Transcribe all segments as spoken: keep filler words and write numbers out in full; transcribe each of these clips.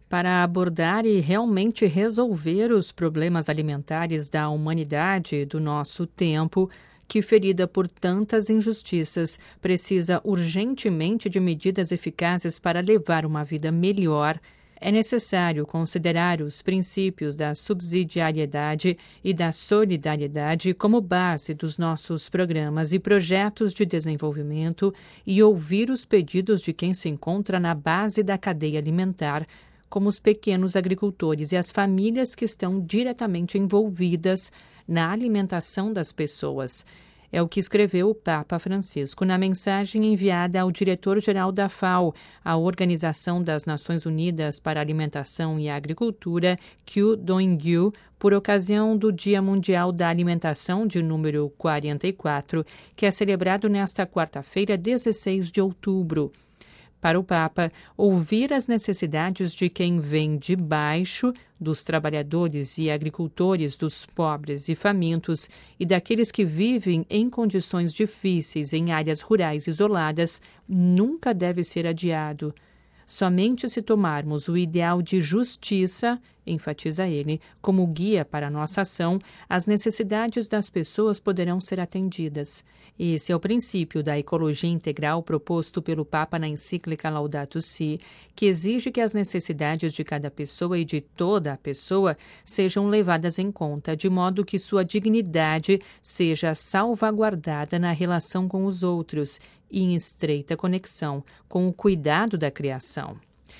Para abordar e realmente resolver os problemas alimentares da humanidade do nosso tempo, que, ferida por tantas injustiças, precisa urgentemente de medidas eficazes para levar uma vida melhor, é necessário considerar os princípios da subsidiariedade e da solidariedade como base dos nossos programas e projetos de desenvolvimento e ouvir os pedidos de quem se encontra na base da cadeia alimentar, como os pequenos agricultores e as famílias que estão diretamente envolvidas na alimentação das pessoas. É o que escreveu o Papa Francisco na mensagem enviada ao diretor-geral da FAO, a Organização das Nações Unidas para a Alimentação e a Agricultura, Kyu Dong-gyu, por ocasião do Dia Mundial da Alimentação de número quarenta e quatro, que é celebrado nesta quarta-feira, dezesseis de outubro. Para o Papa, ouvir as necessidades de quem vem de baixo, dos trabalhadores e agricultores, dos pobres e famintos e daqueles que vivem em condições difíceis em áreas rurais isoladas, nunca deve ser adiado. Somente se tomarmos o ideal de justiça, enfatiza ele, como guia para a nossa ação, as necessidades das pessoas poderão ser atendidas. Esse é o princípio da ecologia integral proposto pelo Papa na encíclica Laudato Si, que exige que as necessidades de cada pessoa e de toda a pessoa sejam levadas em conta, de modo que sua dignidade seja salvaguardada na relação com os outros e em estreita conexão com o cuidado da criação.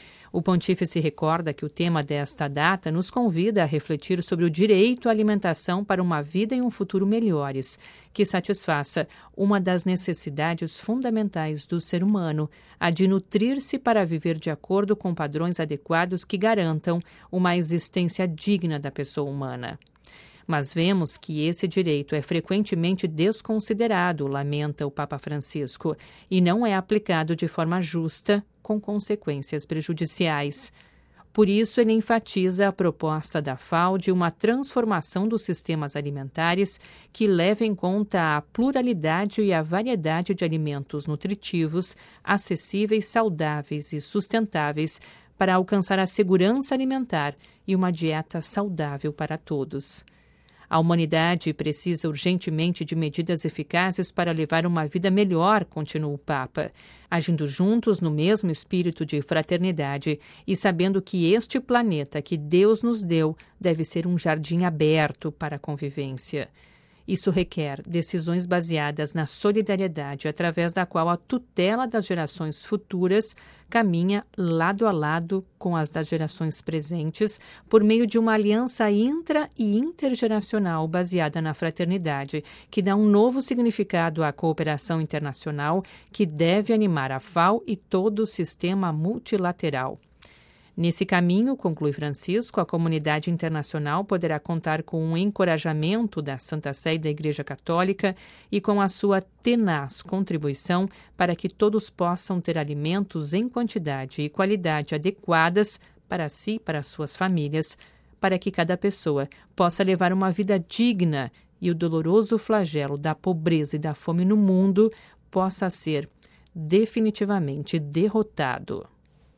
O pontífice recorda que o tema desta data nos convida a refletir sobre o direito à alimentação para uma vida e um futuro melhores, que satisfaça uma das necessidades fundamentais do ser humano, a de nutrir-se para viver de acordo com padrões adequados que garantam uma existência digna da pessoa humana. Mas vemos que esse direito é frequentemente desconsiderado, lamenta o Papa Francisco, e não é aplicado de forma justa, com consequências prejudiciais. Por isso, ele enfatiza a proposta da FAO de uma transformação dos sistemas alimentares que leve em conta a pluralidade e a variedade de alimentos nutritivos, acessíveis, saudáveis e sustentáveis para alcançar a segurança alimentar e uma dieta saudável para todos. A humanidade precisa urgentemente de medidas eficazes para levar uma vida melhor, continua o Papa, agindo juntos no mesmo espírito de fraternidade e sabendo que este planeta que Deus nos deu deve ser um jardim aberto para a convivência. Isso requer decisões baseadas na solidariedade, através da qual a tutela das gerações futuras caminha lado a lado com as das gerações presentes, por meio de uma aliança intra- e intergeracional baseada na fraternidade, que dá um novo significado à cooperação internacional que deve animar a FAO e todo o sistema multilateral. Nesse caminho, conclui Francisco, a comunidade internacional poderá contar com um encorajamento da Santa Sé e da Igreja Católica e com a sua tenaz contribuição para que todos possam ter alimentos em quantidade e qualidade adequadas para si e para suas famílias, para que cada pessoa possa levar uma vida digna e o doloroso flagelo da pobreza e da fome no mundo possa ser definitivamente derrotado.